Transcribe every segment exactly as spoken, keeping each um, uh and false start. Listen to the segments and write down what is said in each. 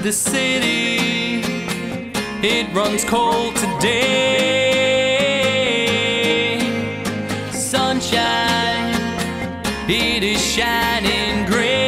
the city, it runs cold today. Sunshine, it is shining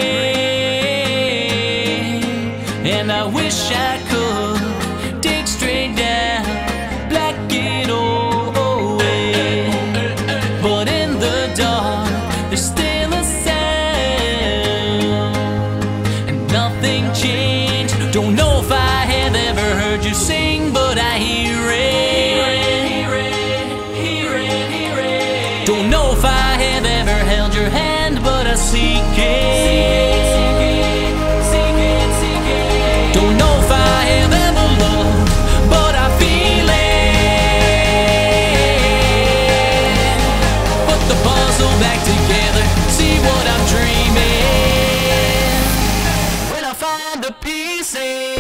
gray, and I wish I could dig straight down, black it all away. But in the dark, there's still a sound, and nothing changed. Don't know if I have ever heard you sing, but I hear it. Don't know if I have ever held your hand, but I seek it. Don't know if I have ever loved, but I feel it. Put the puzzle back together, see what I'm dreaming. When I find the pieces.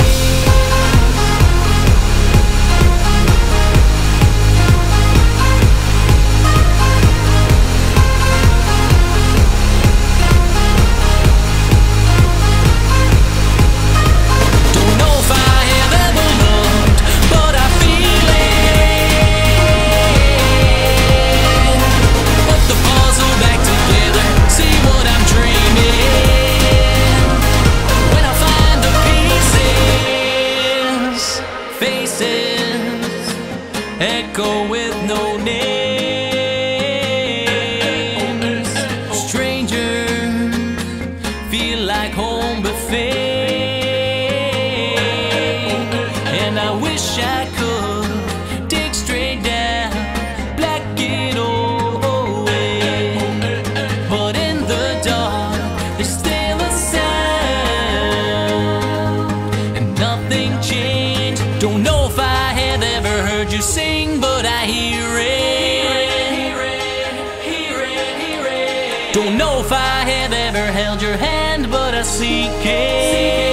Echo with no names. Strangers feel like home buffet, and I wish I could dig straight down, black it all away. But in the dark, there's still a sound, and nothing changed. Don't know if I have ever heard you sing, but I hear it. Don't know if I have ever held your hand, but I seek it.